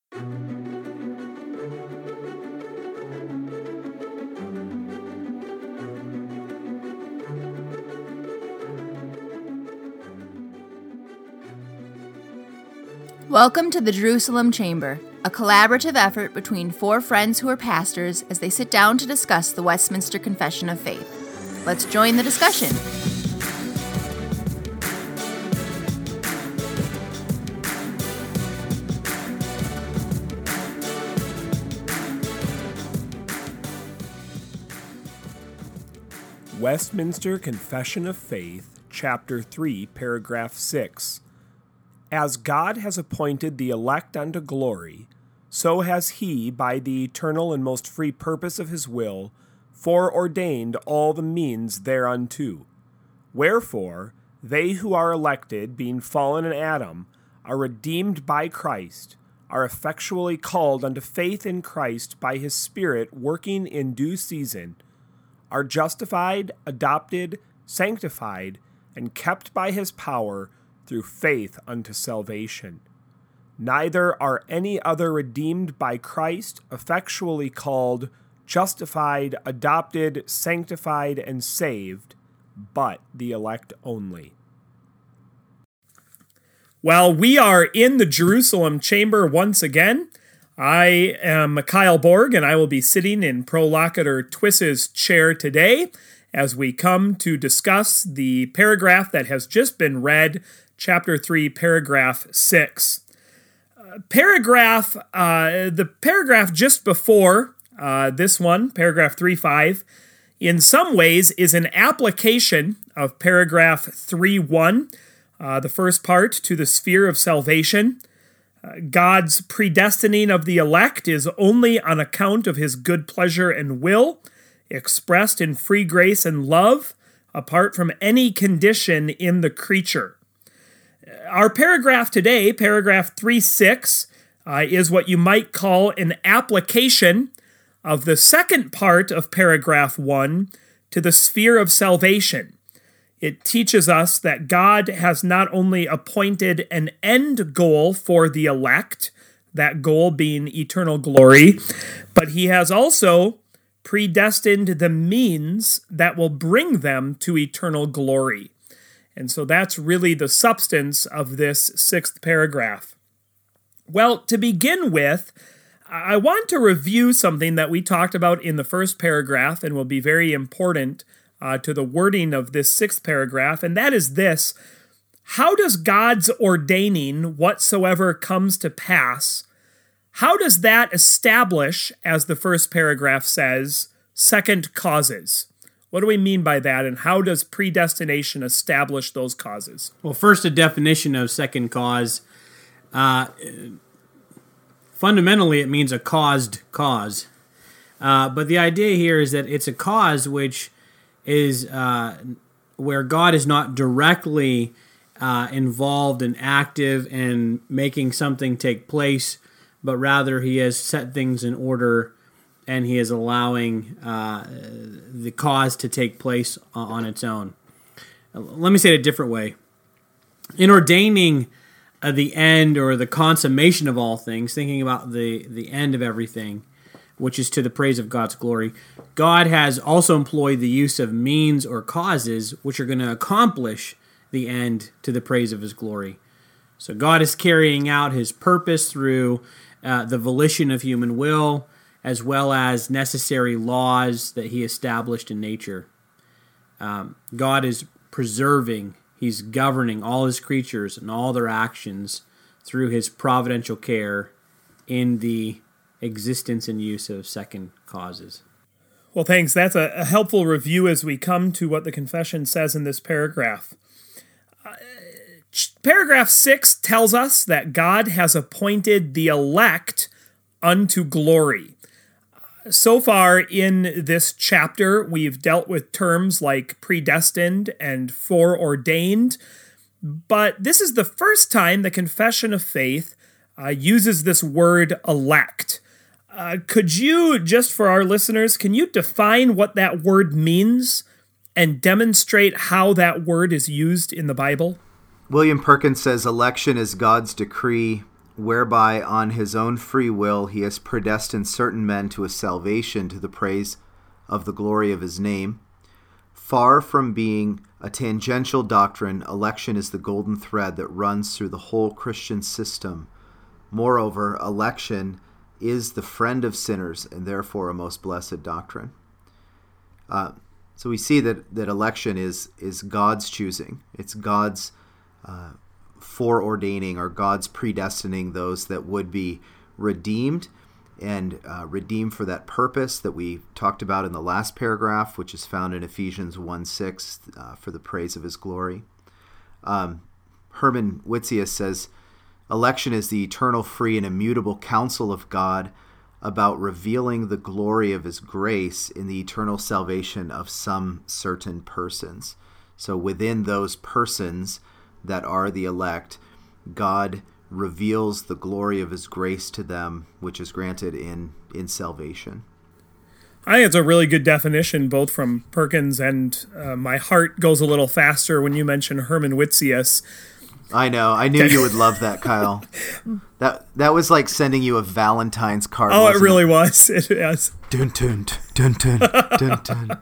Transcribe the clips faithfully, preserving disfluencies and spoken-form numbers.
Welcome to the Jerusalem Chamber, a collaborative effort between four friends who are pastors as they sit down to discuss the Westminster Confession of Faith. Let's join the discussion. Westminster Confession of Faith, Chapter three, Paragraph six. As God has appointed the elect unto glory, so has he, by the eternal and most free purpose of his will, foreordained all the means thereunto. Wherefore, they who are elected, being fallen in Adam, are redeemed by Christ, are effectually called unto faith in Christ by his Spirit working in due season, are justified, adopted, sanctified, and kept by his power through faith unto salvation. Neither are any other redeemed by Christ, effectually called, justified, adopted, sanctified, and saved, but the elect only. Well, we are in the Jerusalem Chamber once again. I am Kyle Borg, and I will be sitting in Prolocutor Twiss's chair today as we come to discuss the paragraph that has just been read, Chapter three, Paragraph six. Uh, paragraph, uh, the paragraph just before uh, this one, Paragraph three five, in some ways is an application of Paragraph three one, uh, the first part, to the sphere of salvation. Uh, God's predestining of the elect is only on account of his good pleasure and will, expressed in free grace and love, apart from any condition in the creature. Our paragraph today, paragraph three six, uh, is what you might call an application of the second part of paragraph one to the sphere of salvation. It teaches us that God has not only appointed an end goal for the elect, that goal being eternal glory, but he has also predestined the means that will bring them to eternal glory. And so that's really the substance of this sixth paragraph. Well, to begin with, I want to review something that we talked about in the first paragraph and will be very important uh, to the wording of this sixth paragraph, and that is this: how does God's ordaining whatsoever comes to pass, how does that establish, as the first paragraph says, second causes? What do we mean by that, and how does predestination establish those causes? Well, first, a definition of second cause. Uh, fundamentally, it means a caused cause. Uh, but the idea here is that it's a cause which is uh, where God is not directly uh, involved and active in making something take place, but rather he has set things in order and he is allowing uh, the cause to take place on its own. Let me say it a different way. In ordaining uh, the end or the consummation of all things, thinking about the, the end of everything, which is to the praise of God's glory, God has also employed the use of means or causes which are going to accomplish the end to the praise of his glory. So God is carrying out his purpose through uh, the volition of human will, as well as necessary laws that he established in nature. Um, God is preserving, he's governing all his creatures and all their actions through his providential care in the existence and use of second causes. Well, thanks. That's a, a helpful review as we come to what the confession says in this paragraph. Uh, paragraph six tells us that God has appointed the elect unto glory. So far in this chapter, we've dealt with terms like predestined and foreordained, but this is the first time the Confession of Faith uh, uses this word elect. Uh, could you, just for our listeners, can you define what that word means and demonstrate how that word is used in the Bible? William Perkins says election is God's decree whereby on his own free will he has predestined certain men to a salvation to the praise of the glory of his name. Far from being a tangential doctrine, election is the golden thread that runs through the whole Christian system. Moreover, election is the friend of sinners and therefore a most blessed doctrine. Uh, so we see that, that election is, is God's choosing. It's God's uh, foreordaining or God's predestining those that would be redeemed and uh, redeemed for that purpose that we talked about in the last paragraph, which is found in Ephesians one six, uh, for the praise of his glory. Um, Herman Whitsius says, election is the eternal, free, and immutable counsel of God about revealing the glory of his grace in the eternal salvation of some certain persons. So within those persons that are the elect, God reveals the glory of his grace to them, which is granted in, in salvation. I think it's a really good definition, both from Perkins and uh, my heart goes a little faster when you mention Herman Whitsius. I know. I knew you would love that, Kyle. That that was like sending you a Valentine's card. Oh, it really it? was. It is. Dun dun dun dun dun dun.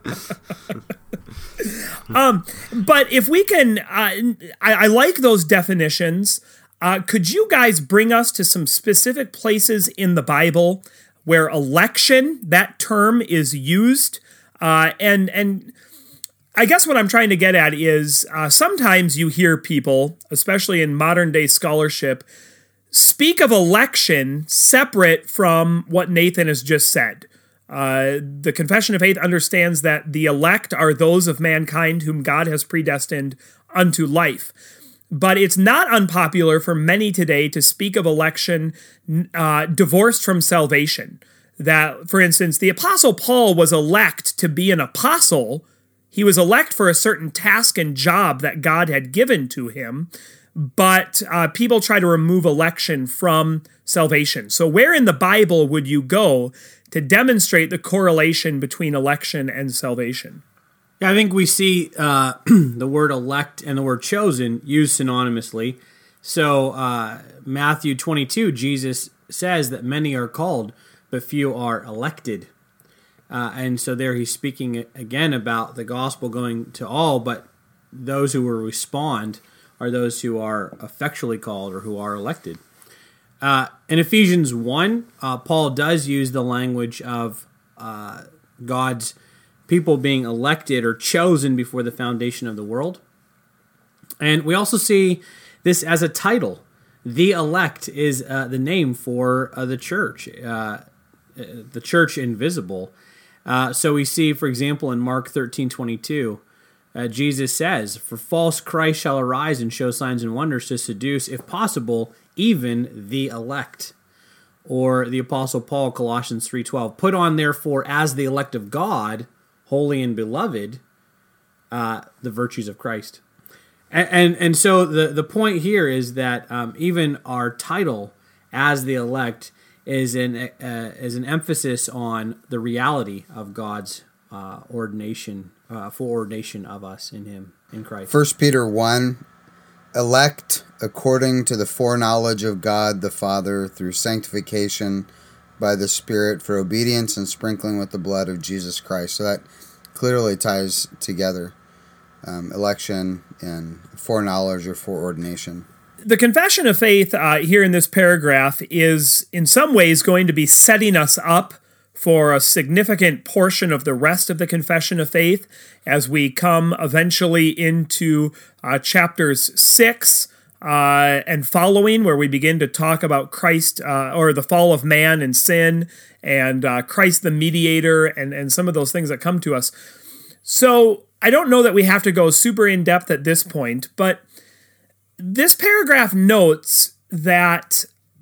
um, but if we can, uh, I, I like those definitions. Uh, could you guys bring us to some specific places in the Bible where election, that term, is used? Uh, and and I guess what I'm trying to get at is uh, sometimes you hear people, especially in modern day scholarship, speak of election separate from what Nathan has just said. Uh, the Confession of Faith understands that the elect are those of mankind whom God has predestined unto life. But it's not unpopular for many today to speak of election uh, divorced from salvation. That, for instance, the Apostle Paul was elect to be an apostle. He was elect for a certain task and job that God had given to him. But uh, people try to remove election from salvation. So where in the Bible would you go to demonstrate the correlation between election and salvation? Yeah, I think we see uh, the word elect and the word chosen used synonymously. So uh, Matthew twenty-two, Jesus says that many are called, but few are elected. Uh, and so there he's speaking again about the gospel going to all, but those who will respond are those who are effectually called or who are elected. Uh, in Ephesians one, uh, Paul does use the language of uh, God's people being elected or chosen before the foundation of the world. And we also see this as a title. The elect is uh, the name for uh, the church, uh, the church invisible. Uh, so we see, for example, in Mark thirteen twenty-two, uh, Jesus says, "For false Christ shall arise and show signs and wonders to seduce, if possible, even the elect." Or the Apostle Paul, Colossians three twelve, "Put on, therefore, as the elect of God, holy and beloved, uh, the virtues of Christ." And and, and so the, the point here is that um, even our title as the elect is an uh, is an emphasis on the reality of God's uh, ordination, uh, foreordination of us in Him, in Christ. First Peter one, elect according to the foreknowledge of God the Father through sanctification by the Spirit for obedience and sprinkling with the blood of Jesus Christ. So that clearly ties together um, election and foreknowledge or foreordination. The Confession of Faith uh, here in this paragraph is in some ways going to be setting us up for a significant portion of the rest of the Confession of Faith as we come eventually into uh, chapters six uh, and following, where we begin to talk about Christ uh, or the fall of man and sin and uh, Christ the mediator and, and some of those things that come to us. So I don't know that we have to go super in depth at this point, but this paragraph notes that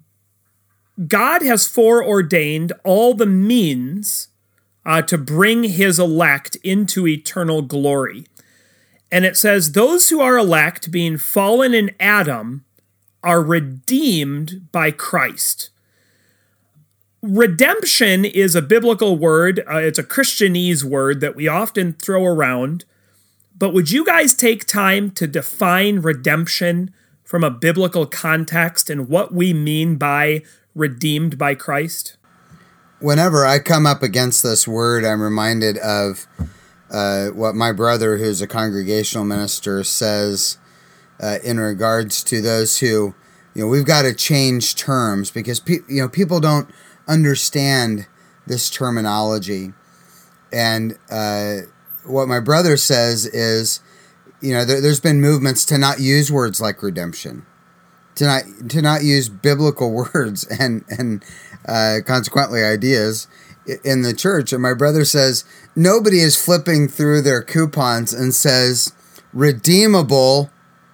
God has foreordained all the means uh, to bring his elect into eternal glory. And it says, those who are elect, being fallen in Adam, are redeemed by Christ. Redemption is a biblical word. Uh, it's a Christianese word that we often throw around. But would you guys take time to define redemption from a biblical context and what we mean by redeemed by Christ? Whenever I come up against this word, I'm reminded of uh, what my brother, who's a congregational minister, says uh, in regards to those who, you know, we've got to change terms because pe- you know people don't understand this terminology. And uh, what my brother says is, you know, there, there's been movements to not use words like redemption, to not to not use biblical words and and uh, consequently ideas in the church. And my brother says nobody is flipping through their coupons and says redeemable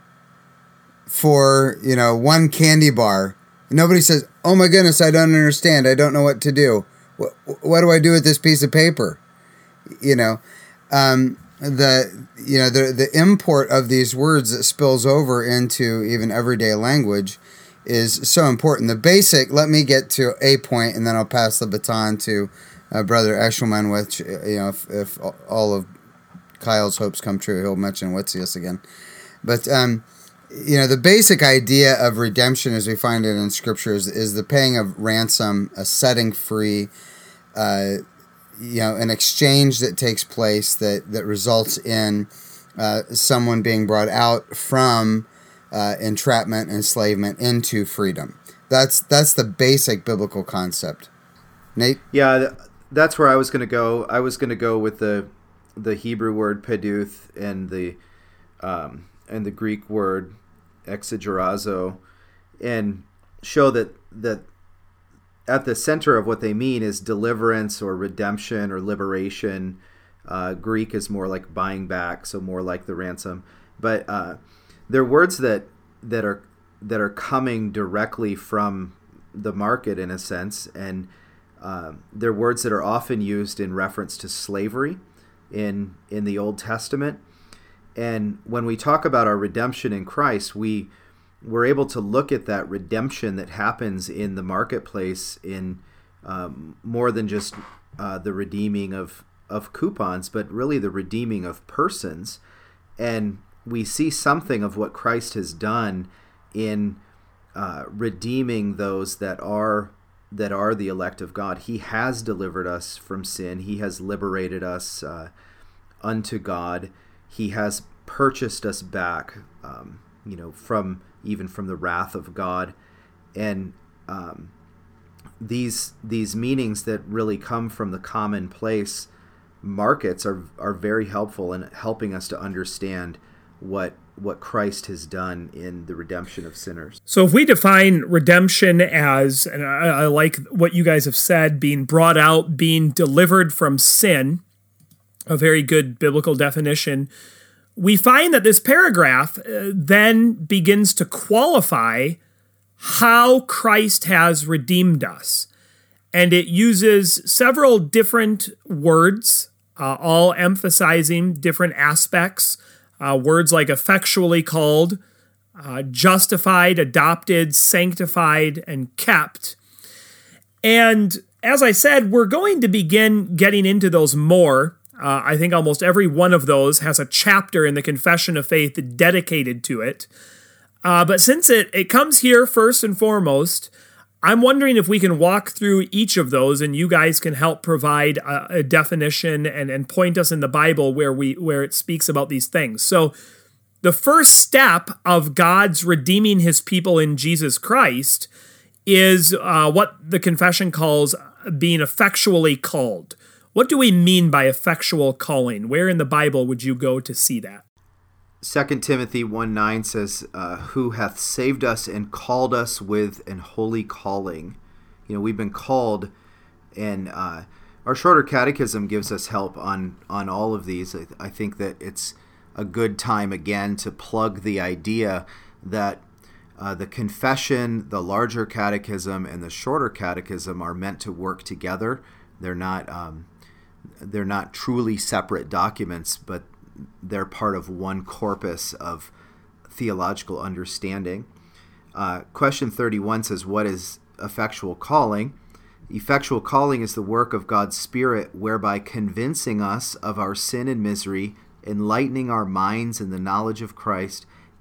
for, you know, one candy bar. Nobody says, "Oh my goodness, I don't understand. I don't know what to do. What what do I do with this piece of paper?" You know, um, the you know the the import of these words that spills over into even everyday language is so important. The basic. Let me get to a point, and then I'll pass the baton to uh, Brother Eshelman. Which, you know, if, if all of Kyle's hopes come true, he'll mention Witzius again. But um, you know, the basic idea of redemption, as we find it in Scripture, is, is the paying of ransom, a setting free. Uh, you know, an exchange that takes place that, that results in uh, someone being brought out from uh, entrapment, enslavement into freedom. That's that's the basic biblical concept. Nate? Yeah, that's where I was going to go. I was going to go with the the Hebrew word peduth and the um, and the Greek word exegerazo, and show that that. At the center of what they mean is deliverance or redemption or liberation. Uh, Greek is more like buying back, so more like the ransom. But uh, they're words that that are that are coming directly from the market in a sense, and uh, they're words that are often used in reference to slavery in in the Old Testament. And when we talk about our redemption in Christ, we we're able to look at that redemption that happens in the marketplace in um, more than just uh, the redeeming of, of coupons, but really the redeeming of persons. And we see something of what Christ has done in uh, redeeming those that are that are the elect of God. He has delivered us from sin. He has liberated us uh, unto God. He has purchased us back, um, you know, from even from the wrath of God. And um, these these meanings that really come from the commonplace markets are are very helpful in helping us to understand what what Christ has done in the redemption of sinners. So if we define redemption as, and I, I like what you guys have said, being brought out, being delivered from sin, a very good biblical definition, we find that this paragraph uh, then begins to qualify how Christ has redeemed us. And it uses several different words, uh, all emphasizing different aspects. Uh, words like effectually called, uh, justified, adopted, sanctified, and kept. And as I said, we're going to begin getting into those more. Uh, I think almost every one of those has a chapter in the Confession of Faith dedicated to it. Uh, but since it, it comes here first and foremost, I'm wondering if we can walk through each of those and you guys can help provide a, a definition and, and point us in the Bible where we where it speaks about these things. So the first step of God's redeeming his people in Jesus Christ is uh, what the confession calls being effectually called. What do we mean by effectual calling? Where in the Bible would you go to see that? Second Timothy one nine says, uh, who hath saved us and called us with an holy calling. You know, we've been called, and uh, our shorter catechism gives us help on, on all of these. I, I think that it's a good time, again, to plug the idea that uh, the confession, the larger catechism, and the shorter catechism are meant to work together. They're not um, they're not truly separate documents, but they're part of one corpus of theological understanding. Uh, question thirty-one says, what is effectual calling? Effectual calling is the work of God's Spirit, whereby convincing us of our sin and misery, enlightening our minds in the knowledge of Christ,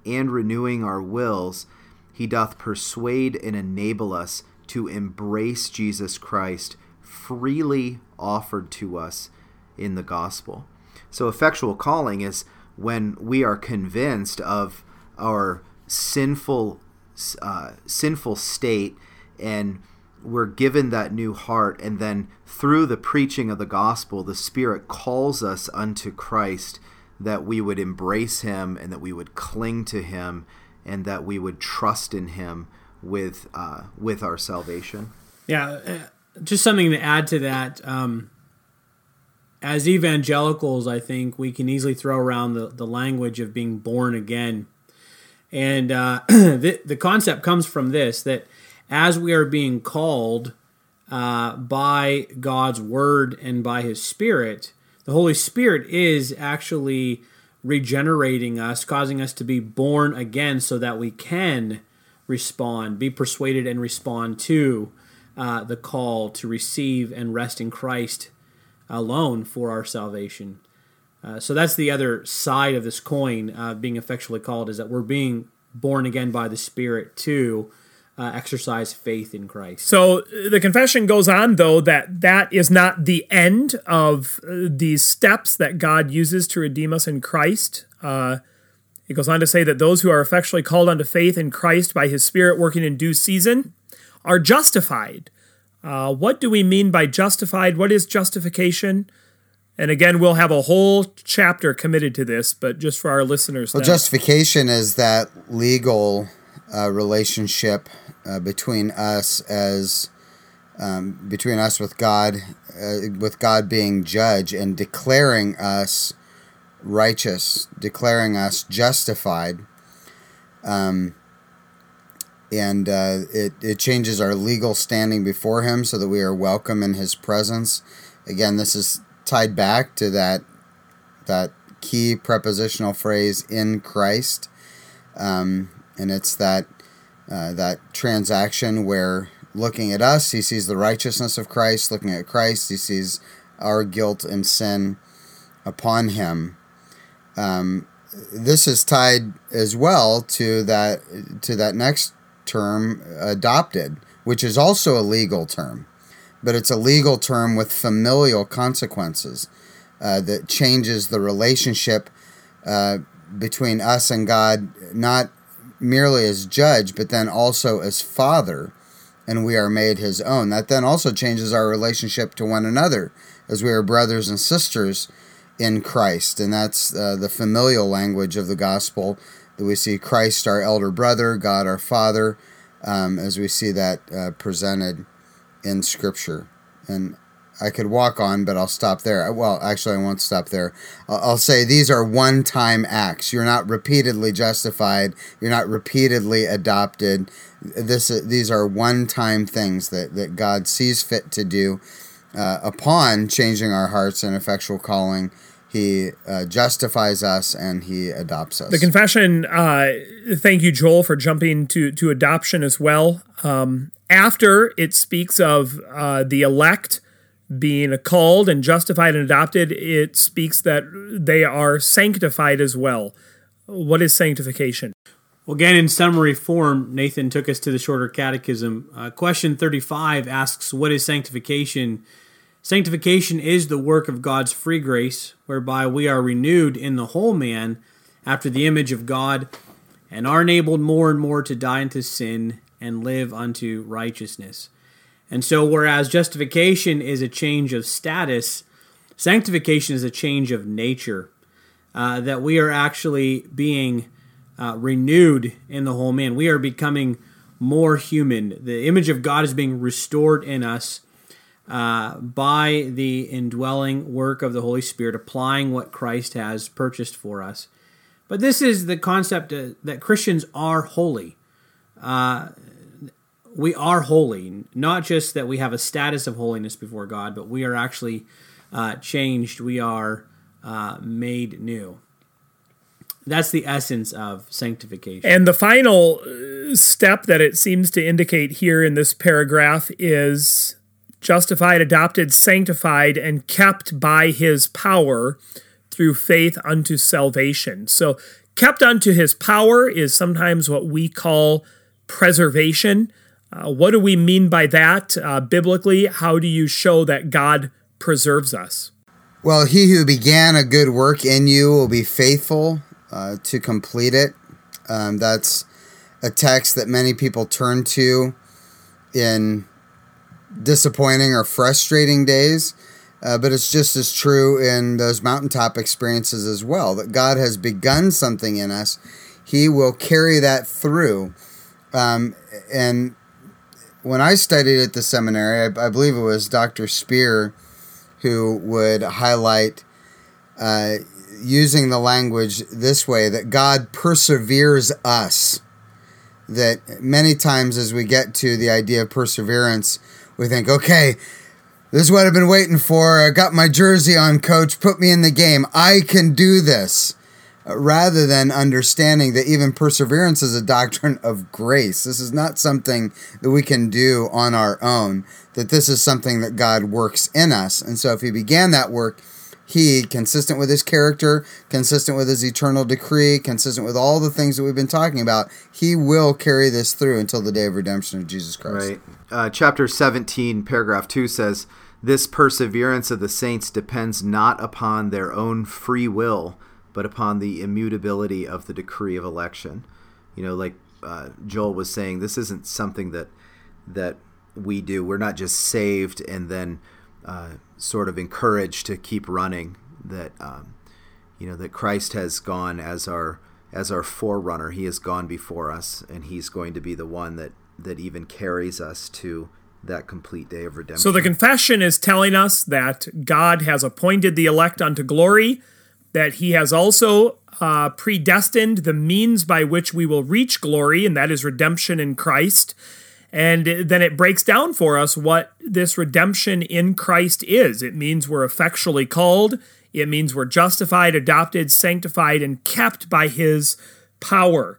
and renewing our wills, he doth persuade and enable us to embrace Jesus Christ freely offered to us in the gospel. So effectual calling is when we are convinced of our sinful uh, sinful state, and we're given that new heart, and then through the preaching of the gospel, the Spirit calls us unto Christ, that we would embrace him and that we would cling to him and that we would trust in him with uh, with our salvation. Yeah, uh, just something to add to that. Um, as evangelicals, I think we can easily throw around the, the language of being born again. And uh, the, the concept comes from this, that as we are being called uh, by God's word and by his Spirit, the Holy Spirit is actually regenerating us, causing us to be born again so that we can respond, be persuaded and respond to uh, the call to receive and rest in Christ alone for our salvation. Uh, so that's the other side of this coin, uh, being effectually called, is that we're being born again by the Spirit to uh, exercise faith in Christ. So the confession goes on, though, that that is not the end of uh, these steps that God uses to redeem us in Christ. Uh, it goes on to say that those who are effectually called unto faith in Christ by his Spirit working in due season are justified. Uh, what do we mean by justified? What is justification? And again, we'll have a whole chapter committed to this, but just for our listeners. Well, now. Justification is that legal uh, relationship uh, between us as um, between us with God, uh, with God being judge and declaring us righteous, declaring us justified. Um, and uh, it it changes our legal standing before him, so that we are welcome in his presence. Again, this is tied back to that that key prepositional phrase, in Christ, um, and it's that uh, that transaction where, looking at us, he sees the righteousness of Christ. Looking at Christ, he sees our guilt and sin upon him. Um, this is tied as well to that to that next term, adopted, which is also a legal term. But it's a legal term with familial consequences uh, that changes the relationship uh, between us and God, not merely as judge, but then also as Father, and we are made his own. That then also changes our relationship to one another, as we are brothers and sisters in Christ. And that's uh, the familial language of the gospel, that we see Christ our elder brother, God our Father, um, as we see that uh, presented in Scripture. And I could walk on, but I'll stop there. Well, actually, I won't stop there. I'll say these are one-time acts. You're not repeatedly justified. You're not repeatedly adopted. This, these are one-time things that, that God sees fit to do. Uh, upon changing our hearts and effectual calling, he uh, justifies us and he adopts us. The confession, uh, thank you, Joel, for jumping to, to adoption as well. Um, after it speaks of uh, the elect being called and justified and adopted, it speaks that they are sanctified as well. What is sanctification? Well, again, in summary form, Nathan took us to the shorter catechism. Uh, question thirty-five asks, what is sanctification? Sanctification is the work of God's free grace, whereby we are renewed in the whole man after the image of God, and are enabled more and more to die unto sin and live unto righteousness. And so, whereas justification is a change of status, sanctification is a change of nature, uh, that we are actually being uh, renewed in the whole man. We are becoming more human. The image of God is being restored in us uh, by the indwelling work of the Holy Spirit, applying what Christ has purchased for us. But this is the concept uh, that Christians are holy. Uh, we are holy, not just that we have a status of holiness before God, but we are actually uh, changed. We are uh, made new. That's the essence of sanctification. And the final step that it seems to indicate here in this paragraph is justified, adopted, sanctified, and kept by his power through faith unto salvation. So kept unto his power is sometimes what we call preservation. Uh, what do we mean by that uh, biblically? How do you show that God preserves us? Well, he who began a good work in you will be faithful uh, to complete it. Um, that's a text that many people turn to in disappointing or frustrating days, uh, but it's just as true in those mountaintop experiences as well, that God has begun something in us. He will carry that through. Um, and when I studied at the seminary, I, I believe it was Doctor Spear who would highlight uh, using the language this way, that God perseveres us. That many times as we get to the idea of perseverance, we think, okay, this is what I've been waiting for. I got my jersey on, coach. Put me in the game. I can do this. Uh, rather than understanding that even perseverance is a doctrine of grace. This is not something that we can do on our own, that this is something that God works in us. And so if he began that work, he, consistent with his character, consistent with his eternal decree, consistent with all the things that we've been talking about, he will carry this through until the day of redemption of Jesus Christ. Right. Uh, chapter seventeen, paragraph two says, "This perseverance of the saints depends not upon their own free will, but upon the immutability of the decree of election." You know, like uh, Joel was saying, this isn't something that that we do. We're not just saved and then uh, sort of encouraged to keep running. That um, you know, that Christ has gone as our as our forerunner. He has gone before us, and he's going to be the one that that even carries us to that complete day of redemption. So the confession is telling us that God has appointed the elect unto glory, that he has also uh, predestined the means by which we will reach glory, and that is redemption in Christ. And then it breaks down for us what this redemption in Christ is. It means we're effectually called. It means we're justified, adopted, sanctified, and kept by his power.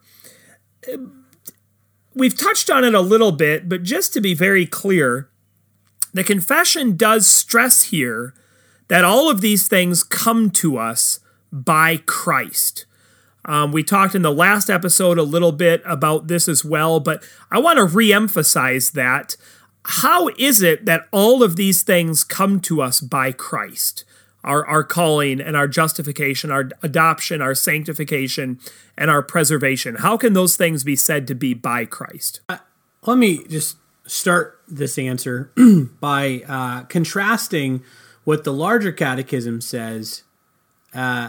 We've touched on it a little bit, but just to be very clear, the confession does stress here that all of these things come to us by Christ. Um, we talked in the last episode a little bit about this as well, but I want to reemphasize that. How is it that all of these things come to us by Christ? Our, our calling and our justification, our adoption, our sanctification, and our preservation. How can those things be said to be by Christ? Uh, let me just start this answer by uh, contrasting what the larger catechism says uh,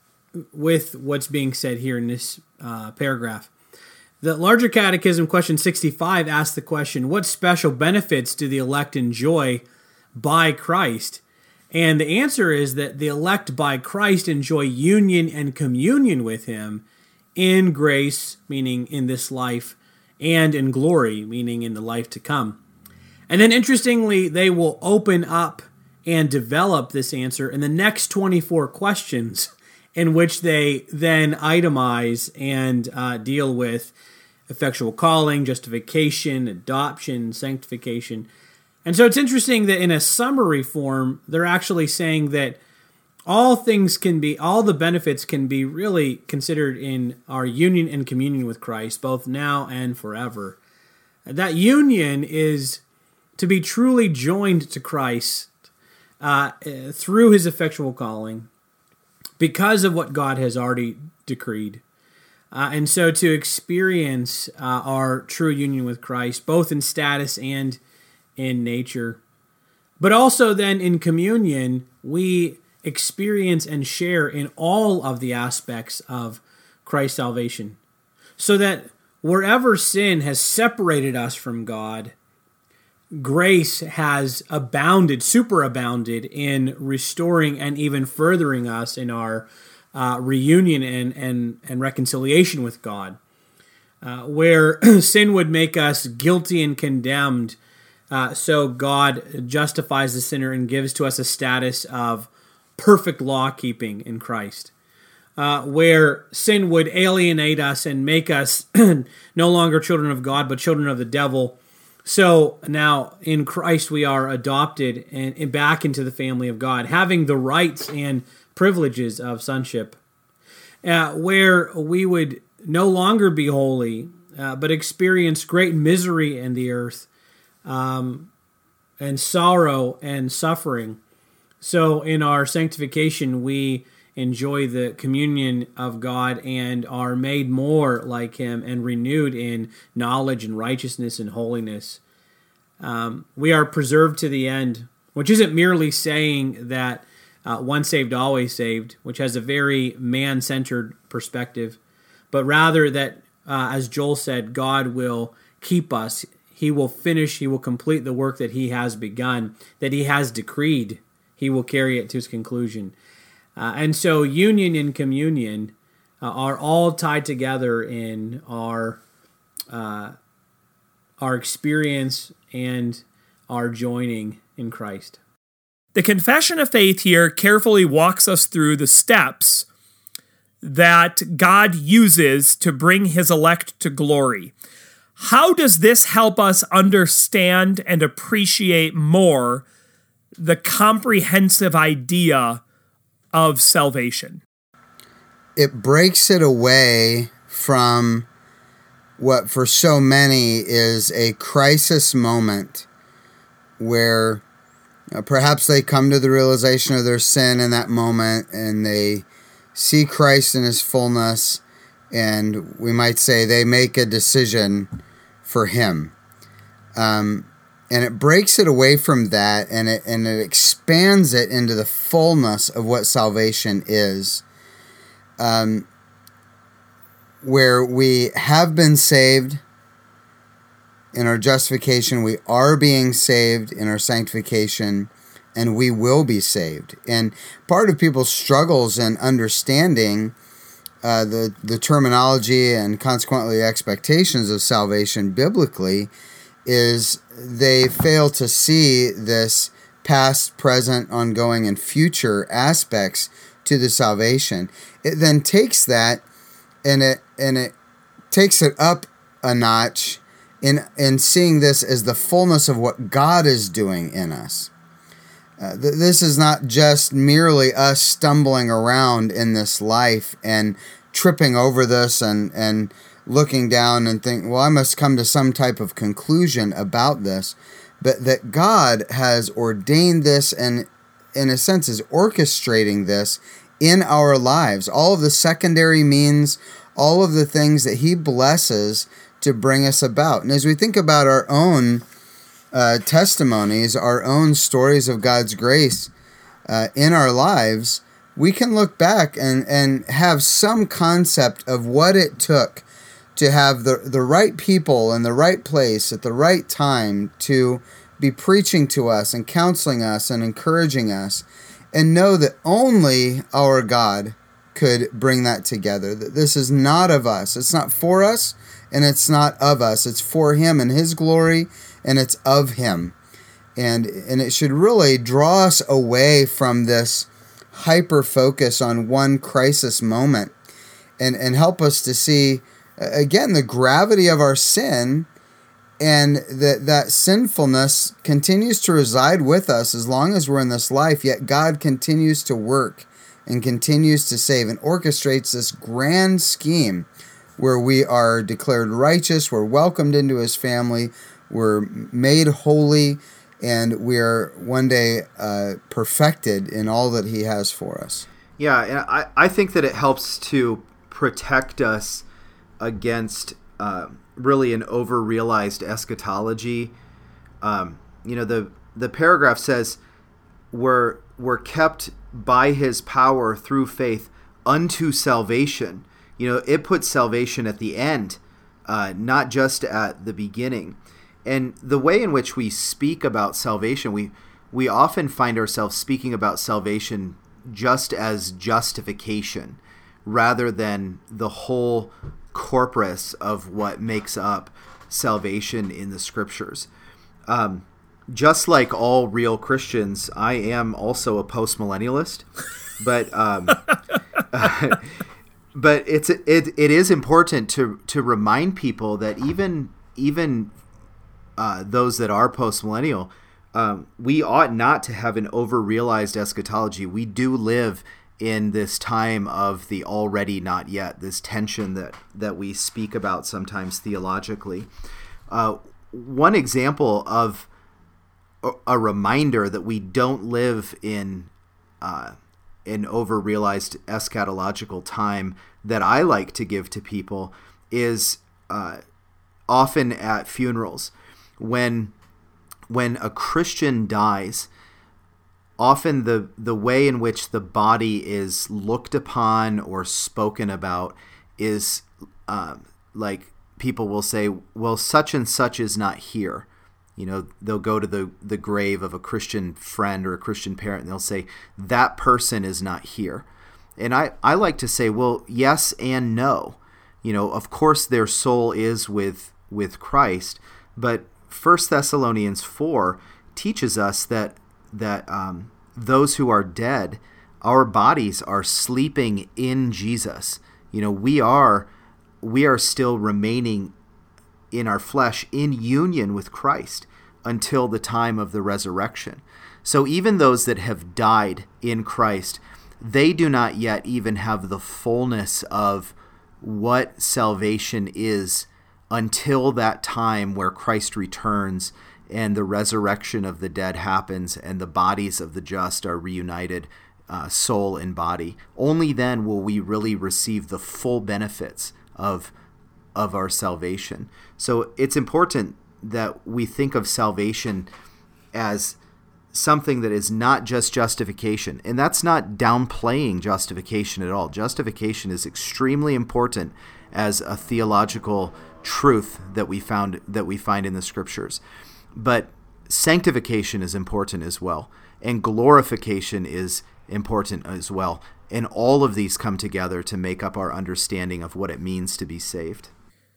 with what's being said here in this uh, paragraph. The larger catechism, question sixty-five, asks the question, what special benefits do the elect enjoy by Christ? And the answer is that the elect by Christ enjoy union and communion with him in grace, meaning in this life, and in glory, meaning in the life to come. And then interestingly, they will open up and develop this answer in the next twenty-four questions, in which they then itemize and uh, deal with effectual calling, justification, adoption, sanctification. And so it's interesting that in a summary form, they're actually saying that all things can be, all the benefits can be really considered in our union and communion with Christ, both now and forever. That union is to be truly joined to Christ uh, through his effectual calling because of what God has already decreed. Uh, and so to experience uh, our true union with Christ, both in status and in nature. But also then in communion, we experience and share in all of the aspects of Christ's salvation. So that wherever sin has separated us from God, grace has abounded, superabounded in restoring and even furthering us in our uh, reunion and, and, and reconciliation with God. Uh, where sin would make us guilty and condemned, Uh, so God justifies the sinner and gives to us a status of perfect law-keeping in Christ. Uh, where sin would alienate us and make us no longer children of God, but children of the devil. So now in Christ we are adopted and, and back into the family of God, having the rights and privileges of sonship. uh, where we would no longer be holy, uh, but experience great misery in the earth, um, and sorrow and suffering. So in our sanctification, we enjoy the communion of God and are made more like Him and renewed in knowledge and righteousness and holiness. Um, we are preserved to the end, which isn't merely saying that uh, once saved, always saved, which has a very man-centered perspective, but rather that, uh, as Joel said, God will keep us. He will finish, He will complete the work that He has begun, that He has decreed. He will carry it to its conclusion. Uh, and so union and communion uh, are all tied together in our uh, our experience and our joining in Christ. The Confession of Faith here carefully walks us through the steps that God uses to bring His elect to glory. How does this help us understand and appreciate more the comprehensive idea of salvation? It breaks it away from what for so many is a crisis moment where uh, perhaps they come to the realization of their sin in that moment and they see Christ in His fullness, and we might say they make a decision for Him. Um, and it breaks it away from that, and it and it expands it into the fullness of what salvation is, um, where we have been saved in our justification, we are being saved in our sanctification, and we will be saved. And part of people's struggles in understanding uh, the, the terminology and consequently expectations of salvation biblically is they fail to see this past, present, ongoing, and future aspects to the salvation. It then takes that and it and it takes it up a notch in in seeing this as the fullness of what God is doing in us. Uh, th- this is not just merely us stumbling around in this life and tripping over this and and looking down and think, well, I must come to some type of conclusion about this, but that God has ordained this and, in a sense, is orchestrating this in our lives. All of the secondary means, all of the things that He blesses to bring us about. And as we think about our own uh, testimonies, our own stories of God's grace uh, in our lives, we can look back and, and have some concept of what it took to have the, the right people in the right place at the right time to be preaching to us and counseling us and encouraging us, and know that only our God could bring that together. That this is not of us. It's not for us, and it's not of us. It's for Him and His glory, and it's of Him. And, and it should really draw us away from this hyper-focus on one crisis moment and, and help us to see, again, the gravity of our sin, and that that sinfulness continues to reside with us as long as we're in this life, yet God continues to work and continues to save and orchestrates this grand scheme where we are declared righteous, we're welcomed into His family, we're made holy, and we are one day uh, perfected in all that He has for us. Yeah, and I, I think that it helps to protect us against uh, really an over-realized eschatology. Um, you know, the the paragraph says, we're, we're kept by His power through faith unto salvation. You know, it puts salvation at the end, uh, not just at the beginning. And the way in which we speak about salvation, we we often find ourselves speaking about salvation just as justification, rather than the whole corpus of what makes up salvation in the Scriptures. Um, just like all real Christians, I am also a postmillennialist, but um, uh, but it's it it is important to to remind people that even even uh, those that are postmillennial, um, we ought not to have an over-realized eschatology. We do live in this time of the already not yet, this tension that, that we speak about sometimes theologically. Uh, one example of a, a reminder that we don't live in uh, an over-realized eschatological time that I like to give to people is uh, often at funerals. When when a Christian dies, often the, the way in which the body is looked upon or spoken about is uh, like people will say, well, such and such is not here. You know, they'll go to the, the grave of a Christian friend or a Christian parent and they'll say, that person is not here. And I, I like to say, well, yes and no. You know, of course their soul is with with Christ, but First Thessalonians four teaches us that that um, those who are dead, our bodies are sleeping in Jesus. You know, we are we are still remaining in our flesh in union with Christ until the time of the resurrection. So even those that have died in Christ, they do not yet even have the fullness of what salvation is until that time where Christ returns and the resurrection of the dead happens and the bodies of the just are reunited, uh, soul and body. Only then will we really receive the full benefits of of our salvation. So it's important that we think of salvation as something that is not just justification. And that's not downplaying justification at all. Justification is extremely important as a theological truth that we found that we find in the scriptures. But sanctification is important as well, and glorification is important as well. And all of these come together to make up our understanding of what it means to be saved.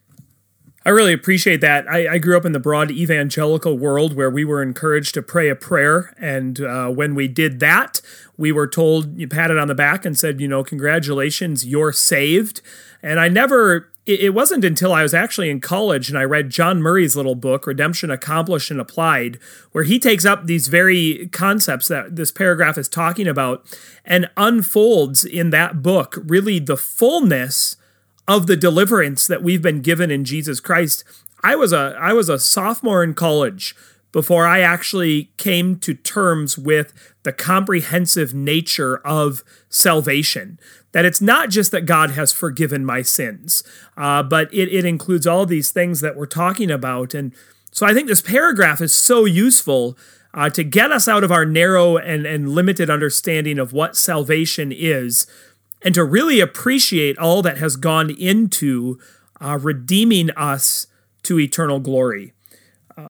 I really appreciate that. I, I grew up in the broad evangelical world where we were encouraged to pray a prayer. And uh, when we did that, we were told, you patted on the back and said, you know, congratulations, you're saved. And I never, it, it wasn't until I was actually in college and I read John Murray's little book, Redemption Accomplished and Applied, where he takes up these very concepts that this paragraph is talking about and unfolds in that book really the fullness of the deliverance that we've been given in Jesus Christ. I was a I was a sophomore in college before I actually came to terms with the comprehensive nature of salvation. That it's not just that God has forgiven my sins, uh, but it, it includes all these things that we're talking about. And so I think this paragraph is so useful uh, to get us out of our narrow and, and limited understanding of what salvation is, and to really appreciate all that has gone into uh, redeeming us to eternal glory. Uh,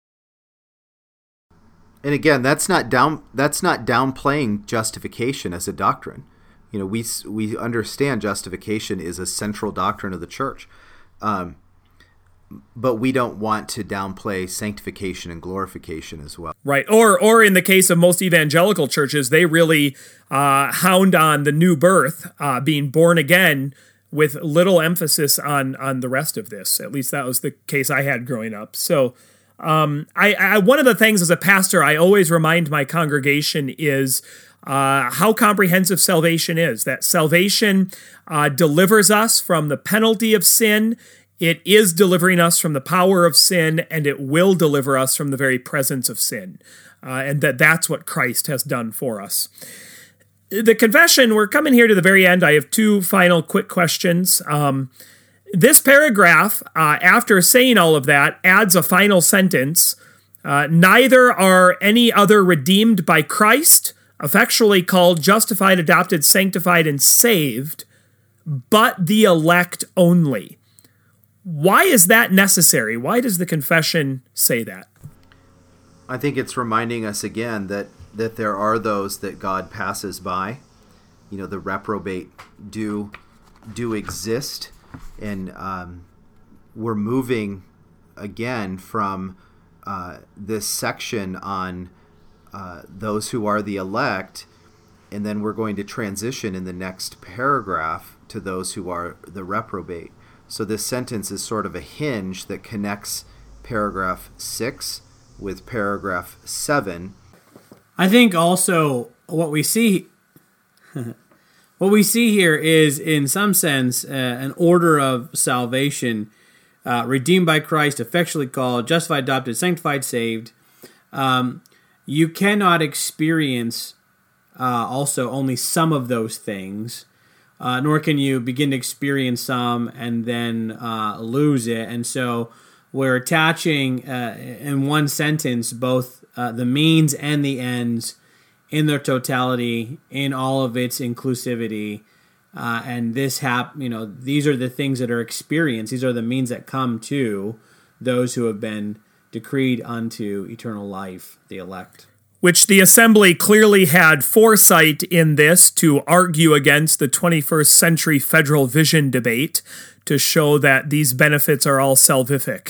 and again, that's not down. That's not downplaying justification as a doctrine. You know, we we understand justification is a central doctrine of the church, um, but we don't want to downplay sanctification and glorification as well. Right. Or or in the case of most evangelical churches, they really uh, hound on the new birth, uh, being born again, with little emphasis on on the rest of this. At least that was the case I had growing up. So um, I, I one of the things as a pastor I always remind my congregation is uh, how comprehensive salvation is. That salvation uh, delivers us from the penalty of sin. It is delivering us from the power of sin, and it will deliver us from the very presence of sin. Uh, and that that's what Christ has done for us. The confession, we're coming here to the very end. I have two final quick questions. Um, this paragraph, uh, after saying all of that, adds a final sentence. Uh, Neither are any other redeemed by Christ, effectually called, justified, adopted, sanctified, and saved, but the elect only. Why is that necessary? Why does the confession say that? I think it's reminding us again that, that there are those that God passes by. You know, the reprobate do do exist, and um, we're moving again from uh, this section on uh, those who are the elect, and then we're going to transition in the next paragraph to those who are the reprobate. So this sentence is sort of a hinge that connects paragraph six with paragraph seven. I think also what we see What we see here is, in some sense, uh, an order of salvation, uh, redeemed by Christ, effectually called, justified, adopted, sanctified, saved. Um, you cannot experience uh, also only some of those things, uh, nor can you begin to experience some and then uh, lose it. And so we're attaching, uh, in one sentence, both uh, the means and the ends in their totality, in all of its inclusivity, uh, and this hap, you know, these are the things that are experienced. These are the means that come to those who have been decreed unto eternal life, the elect. Which the assembly clearly had foresight in this to argue against the twenty-first century federal vision debate, to show that these benefits are all salvific.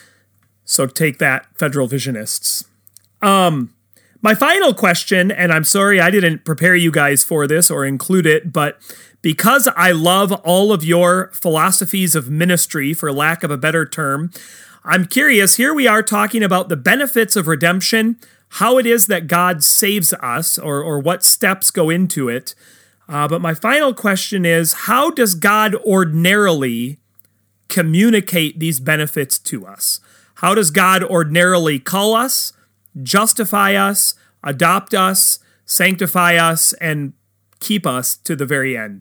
So take that, federal visionists. Um. My final question, and I'm sorry I didn't prepare you guys for this or include it, but because I love all of your philosophies of ministry, for lack of a better term, I'm curious, here we are talking about the benefits of redemption, how it is that God saves us, or, or what steps go into it. Uh, but my final question is, how does God ordinarily communicate these benefits to us? How does God ordinarily call us, justify us, adopt us, sanctify us, and keep us to the very end?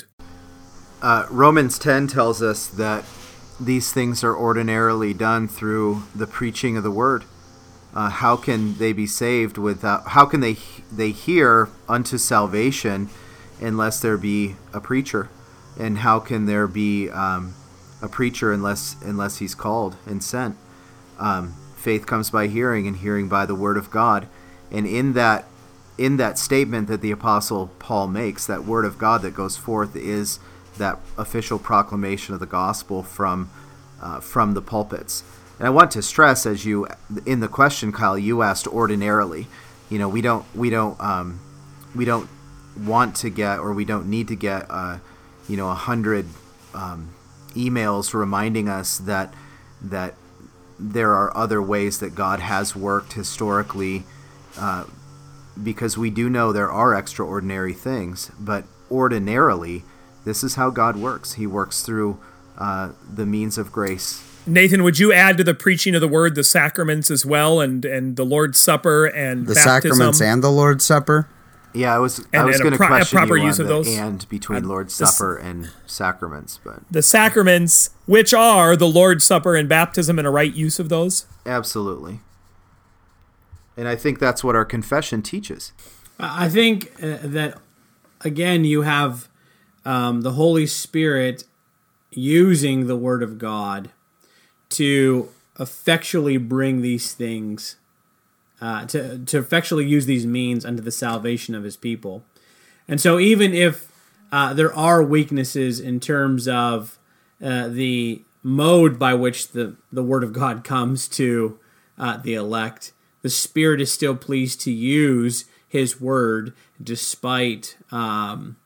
Uh, Romans ten tells us that these things are ordinarily done through the preaching of the word. Uh, how can they be saved without? How can they they hear unto salvation unless there be a preacher? And how can there be um, a preacher unless unless he's called and sent? Um, Faith comes by hearing, and hearing by the word of God. And in that in that statement that the Apostle Paul makes, that word of God that goes forth is that official proclamation of the gospel from uh, from the pulpits. And I want to stress, as you in the question, Kyle, you asked ordinarily. You know, we don't we don't um, we don't want to get, or we don't need to get uh, you know a hundred um, emails reminding us that that. there are other ways that God has worked historically, uh, because we do know there are extraordinary things, but ordinarily, this is how God works. He works through uh, the means of grace. Nathan, would you add to the preaching of the word the sacraments as well, and, and the Lord's Supper and the baptism? sacraments and the Lord's Supper? Yeah, I was and, I was going to pro- question proper you use on of the those? and between Uh, Lord's this, Supper and sacraments, but the sacraments, which are the Lord's Supper and baptism, and a right use of those? Absolutely. And I think that's what our confession teaches. I think uh, that, again, you have um, the Holy Spirit using the Word of God to effectually bring these things, uh, to, to effectually use these means unto the salvation of His people. And so even if uh, there are weaknesses in terms of uh, the mode by which the, the Word of God comes to uh, the elect, the Spirit is still pleased to use His Word despite um,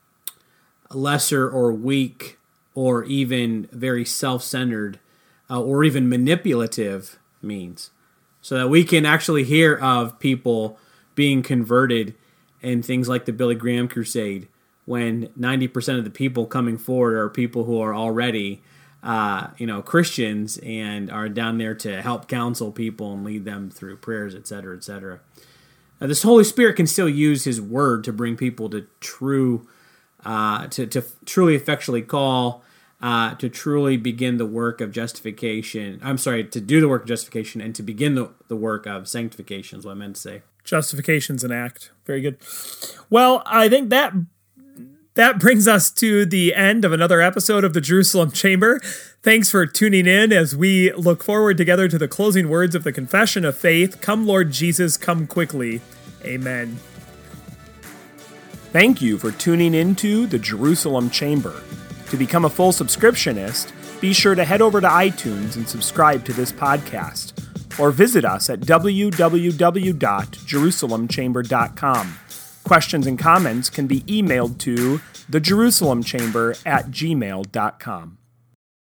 lesser or weak or even very self-centered uh, or even manipulative means, so that we can actually hear of people being converted in things like the Billy Graham Crusade, when ninety percent of the people coming forward are people who are already uh, you know, Christians and are down there to help counsel people and lead them through prayers, et cetera, et cetera. Now, this Holy Spirit can still use His Word to bring people to true, uh, to, to truly effectually call, uh, to truly begin the work of justification. I'm sorry, to do the work of justification and to begin the, the work of sanctification is what I meant to say. Justification's an act. Very good. Well, I think that that brings us to the end of another episode of the Jerusalem Chamber. Thanks for tuning in as we look forward together to the closing words of the Confession of Faith. Come, Lord Jesus, come quickly. Amen. Thank you for tuning into the Jerusalem Chamber. To become a full subscriptionist, be sure to head over to iTunes and subscribe to this podcast, or visit us at w w w dot jerusalem chamber dot com. Questions and comments can be emailed to the jerusalem chamber at gmail dot com.